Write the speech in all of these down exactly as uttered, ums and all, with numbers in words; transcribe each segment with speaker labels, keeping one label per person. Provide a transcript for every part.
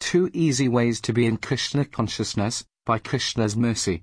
Speaker 1: two easy ways to be in Krishna consciousness, by Krishna's mercy.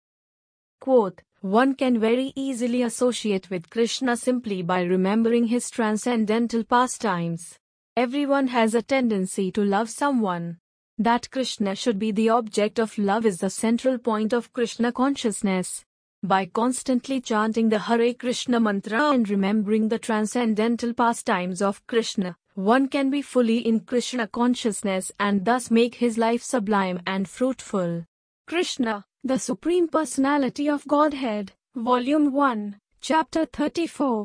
Speaker 2: Quote, one can very easily associate with Krishna simply by remembering his transcendental pastimes. Everyone has a tendency to love someone. That Krishna should be the object of love is the central point of Krishna consciousness. By constantly chanting the Hare Krishna mantra and remembering the transcendental pastimes of Krishna, one can be fully in Krishna consciousness and thus make his life sublime and fruitful. Krishna, the Supreme Personality of Godhead, Volume one, Chapter thirty-four.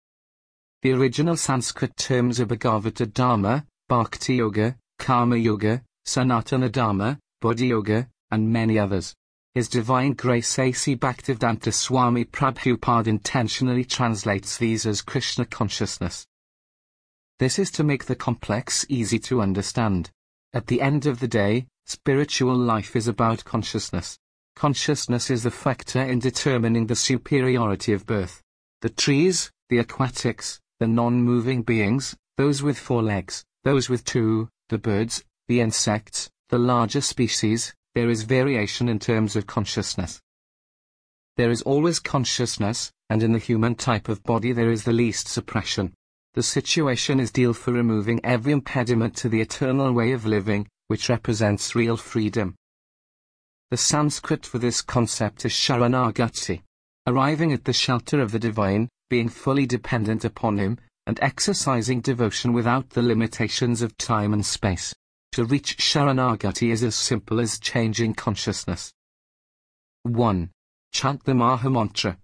Speaker 1: The original Sanskrit terms are Bhagavata Dharma, Bhakti Yoga, Karma Yoga, Sanatana Dharma, Bodhi Yoga, and many others. His Divine Grace A C Bhaktivedanta Swami Prabhupada intentionally translates these as Krishna consciousness. This is to make the complex easy to understand. At the end of the day, spiritual life is about consciousness. Consciousness is the factor in determining the superiority of birth. The trees, the aquatics, the non-moving beings, those with four legs, those with two, the birds, the insects, the larger species, there is variation in terms of consciousness. There is always consciousness, and in the human type of body there is the least suppression. The situation is deal for removing every impediment to the eternal way of living, which represents real freedom. The Sanskrit for this concept is Sharanagati. Arriving at the shelter of the divine, being fully dependent upon him, and exercising devotion without the limitations of time and space. To reach Sharanagati is as simple as changing consciousness. one. Chant the Mahamantra.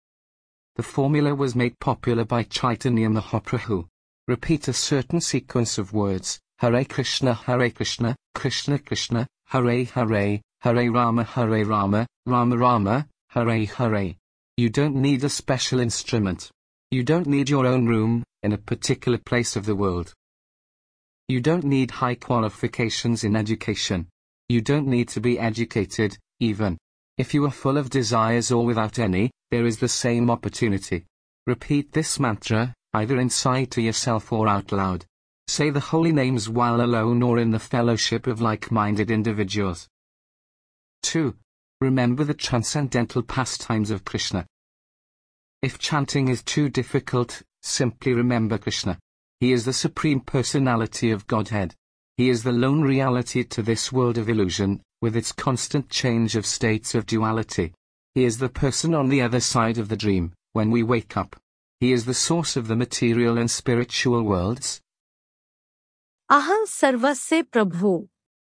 Speaker 1: The formula was made popular by Chaitanya Mahaprabhu. Repeat a certain sequence of words, Hare Krishna Hare Krishna, Krishna Krishna, Hare Hare, Hare Rama Hare Rama, Rama Rama, Hare Hare. You don't need a special instrument. You don't need your own room, in a particular place of the world. You don't need high qualifications in education. You don't need to be educated, even. If you are full of desires or without any, there is the same opportunity. Repeat this mantra, either inside to yourself or out loud. Say the holy names while alone or in the fellowship of like-minded individuals. two. Remember the transcendental pastimes of Krishna. If chanting is too difficult, simply remember Krishna. He is the Supreme Personality of Godhead. He is the lone reality to this world of illusion, with its constant change of states of duality. He is the person on the other side of the dream, when we wake up. He is the source of the material and spiritual worlds.
Speaker 2: Aham sarvasya prabhu.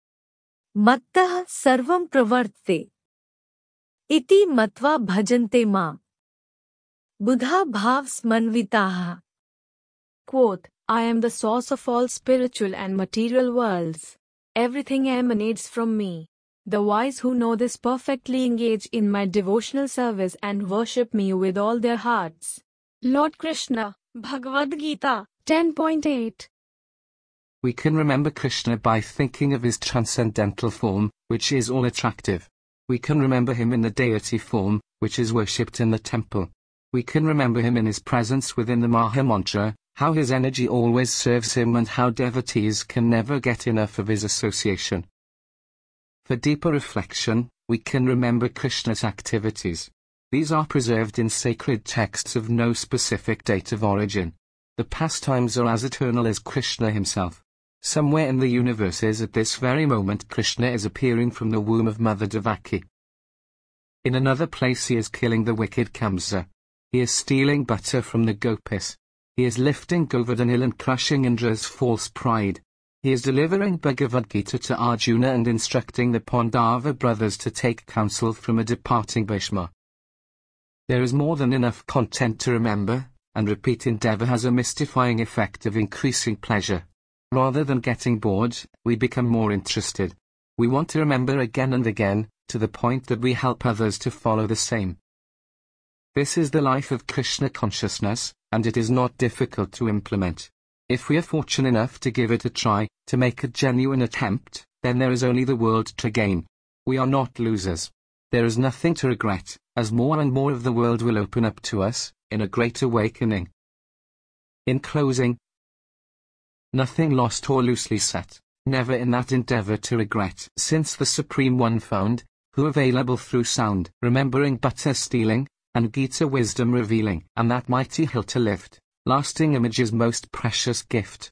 Speaker 2: Mattah sarvam pravartate. Iti matva bhajante ma. Buddha bhav smanvitaha. Quote, I am the source of all spiritual and material worlds. Everything emanates from me. The wise who know this perfectly engage in my devotional service and worship me with all their hearts. Lord Krishna, Bhagavad Gita, ten point eight.
Speaker 1: We can remember Krishna by thinking of his transcendental form, which is all attractive. We can remember him in the deity form, which is worshipped in the temple. We can remember him in his presence within the Mahamantra, how his energy always serves him and how devotees can never get enough of his association. For deeper reflection, we can remember Krishna's activities. These are preserved in sacred texts of no specific date of origin. The pastimes are as eternal as Krishna himself. Somewhere in the universe is at this very moment Krishna is appearing from the womb of Mother Devaki. In another place he is killing the wicked Kamsa. He is stealing butter from the gopis. He is lifting Govardhan hill and crushing Indra's false pride. He is delivering Bhagavad Gita to Arjuna and instructing the Pandava brothers to take counsel from a departing Bhishma. There is more than enough content to remember, and repeat endeavor has a mystifying effect of increasing pleasure. Rather than getting bored, we become more interested. We want to remember again and again, to the point that we help others to follow the same. This is the life of Krishna consciousness, and it is not difficult to implement. If we are fortunate enough to give it a try, to make a genuine attempt, then there is only the world to gain. We are not losers. There is nothing to regret, as more and more of the world will open up to us, in a great awakening. In closing, nothing lost or loosely set. never in that endeavor to regret. Since the Supreme One found, who available through sound, remembering butter stealing, and Gita wisdom revealing, and that mighty hill to lift, lasting image's most precious gift.